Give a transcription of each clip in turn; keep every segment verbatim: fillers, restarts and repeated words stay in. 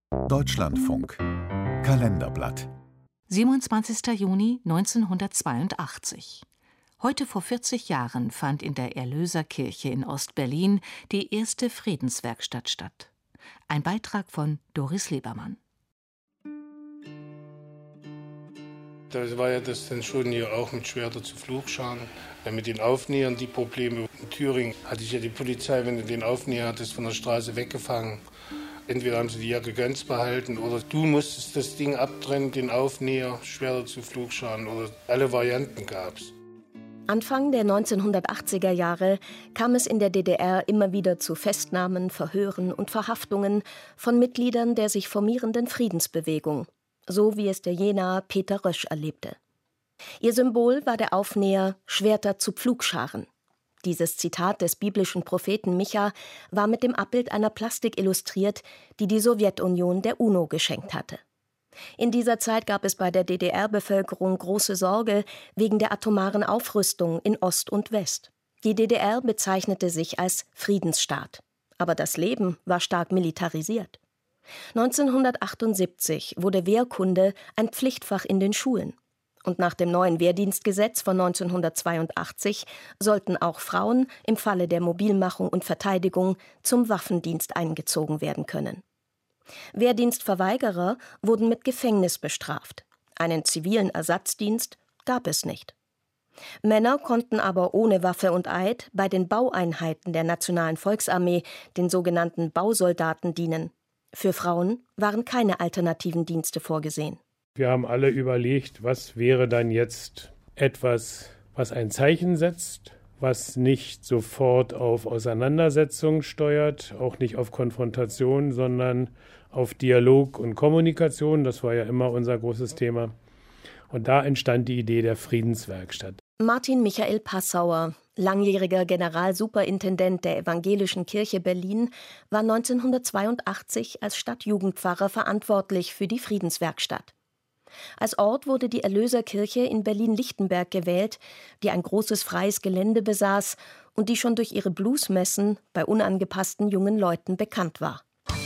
Deutschlandfunk Kalenderblatt siebenundzwanzigster Juni neunzehnhundertzweiundachtzig. Heute vor vierzig Jahren fand in der Erlöserkirche in Ost-Berlin die erste Friedenswerkstatt statt. Ein Beitrag von Doris Lebermann. Da war ja das dann schon hier auch mit Schwerter zu Fluchscharen. Ja, mit den Aufnähern die Probleme. In Thüringen hatte ich ja die Polizei, wenn du den Aufnäher hattest, von der Straße weggefangen. Entweder haben sie die Jacke ganz behalten oder du musstest das Ding abtrennen, den Aufnäher, Schwerter zu Fluchscharen oder alle Varianten gab es. Anfang der neunzehnhundertachtziger Jahre kam es in der D D R immer wieder zu Festnahmen, Verhören und Verhaftungen von Mitgliedern der sich formierenden Friedensbewegung, so wie es der Jenaer Peter Rösch erlebte. Ihr Symbol war der Aufnäher Schwerter zu Pflugscharen. Dieses Zitat des biblischen Propheten Micha war mit dem Abbild einer Plastik illustriert, die die Sowjetunion der UNO geschenkt hatte. In dieser Zeit gab es bei der D D R-Bevölkerung große Sorge wegen der atomaren Aufrüstung in Ost und West. Die D D R bezeichnete sich als Friedensstaat. Aber das Leben war stark militarisiert. neunzehnhundertachtundsiebzig wurde Wehrkunde ein Pflichtfach in den Schulen. Und nach dem neuen Wehrdienstgesetz von neunzehnhundertzweiundachtzig sollten auch Frauen im Falle der Mobilmachung und Verteidigung zum Waffendienst eingezogen werden können. Wehrdienstverweigerer wurden mit Gefängnis bestraft. Einen zivilen Ersatzdienst gab es nicht. Männer konnten aber ohne Waffe und Eid bei den Baueinheiten der Nationalen Volksarmee, den sogenannten Bausoldaten, dienen. Für Frauen waren keine alternativen Dienste vorgesehen. Wir haben alle überlegt, was wäre dann jetzt etwas, was ein Zeichen setzt, was nicht sofort auf Auseinandersetzung steuert, auch nicht auf Konfrontation, sondern auf Dialog und Kommunikation. Das war ja immer unser großes Thema. Und da entstand die Idee der Friedenswerkstatt. Martin Michael Passauer, langjähriger Generalsuperintendent der Evangelischen Kirche Berlin, war neunzehnhundertzweiundachtzig als Stadtjugendpfarrer verantwortlich für die Friedenswerkstatt. Als Ort wurde die Erlöserkirche in Berlin-Lichtenberg gewählt, die ein großes freies Gelände besaß und die schon durch ihre Bluesmessen bei unangepassten jungen Leuten bekannt war.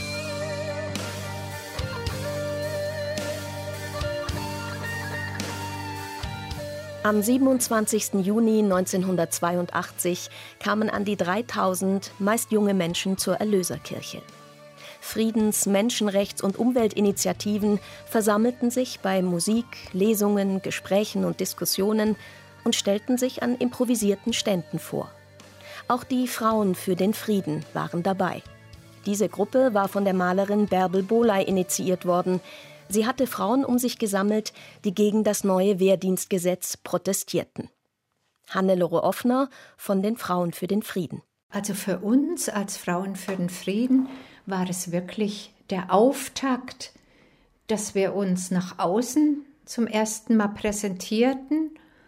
Am siebenundzwanzigsten Juni neunzehnhundertzweiundachtzig kamen an die dreitausend meist junge Menschen zur Erlöserkirche. Friedens-, Menschenrechts- und Umweltinitiativen versammelten sich bei Musik, Lesungen, Gesprächen und Diskussionen und stellten sich an improvisierten Ständen vor. Auch die Frauen für den Frieden waren dabei. Diese Gruppe war von der Malerin Bärbel Bohley initiiert worden. Sie hatte Frauen um sich gesammelt, die gegen das neue Wehrdienstgesetz protestierten. Hannelore Offner von den Frauen für den Frieden. Also für uns als Frauen für den Frieden war es wirklich der Auftakt, dass wir uns nach außen zum ersten Mal präsentierten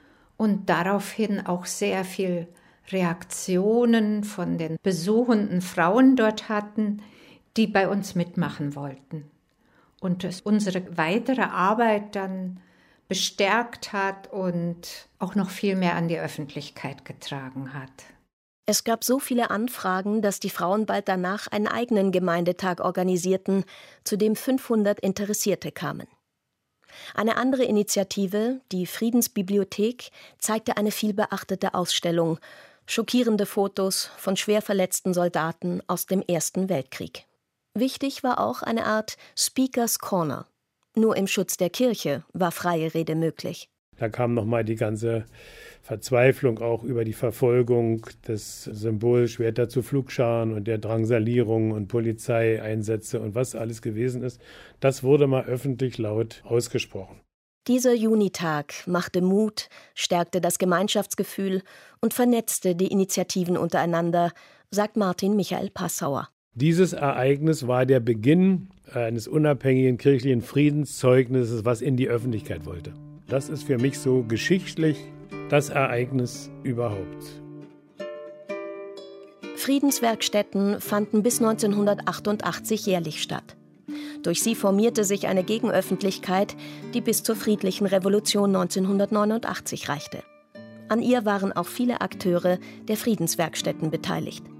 und daraufhin auch sehr viel Reaktionen von den besuchenden Frauen dort hatten, die bei uns mitmachen wollten. Und das unsere weitere Arbeit dann bestärkt hat und auch noch viel mehr an die Öffentlichkeit getragen hat. Es gab so viele Anfragen, dass die Frauen bald danach einen eigenen Gemeindetag organisierten, zu dem fünfhundert Interessierte kamen. Eine andere Initiative, die Friedensbibliothek, zeigte eine vielbeachtete Ausstellung, schockierende Fotos von schwer verletzten Soldaten aus dem Ersten Weltkrieg. Wichtig war auch eine Art Speakers Corner. Nur im Schutz der Kirche war freie Rede möglich. Da kam nochmal die ganze Verzweiflung auch über die Verfolgung des Symbols Schwerter zu Pflugscharen und der Drangsalierung und Polizeieinsätze und was alles gewesen ist. Das wurde mal öffentlich laut ausgesprochen. Dieser Junitag machte Mut, stärkte das Gemeinschaftsgefühl und vernetzte die Initiativen untereinander, sagt Martin Michael Passauer. Dieses Ereignis war der Beginn eines unabhängigen kirchlichen Friedenszeugnisses, was in die Öffentlichkeit wollte. Das ist für mich so geschichtlich das Ereignis überhaupt. Friedenswerkstätten fanden bis neunzehnhundertachtundachtzig jährlich statt. Durch sie formierte sich eine Gegenöffentlichkeit, die bis zur friedlichen Revolution neunzehnhundertneunundachtzig reichte. An ihr waren auch viele Akteure der Friedenswerkstätten beteiligt.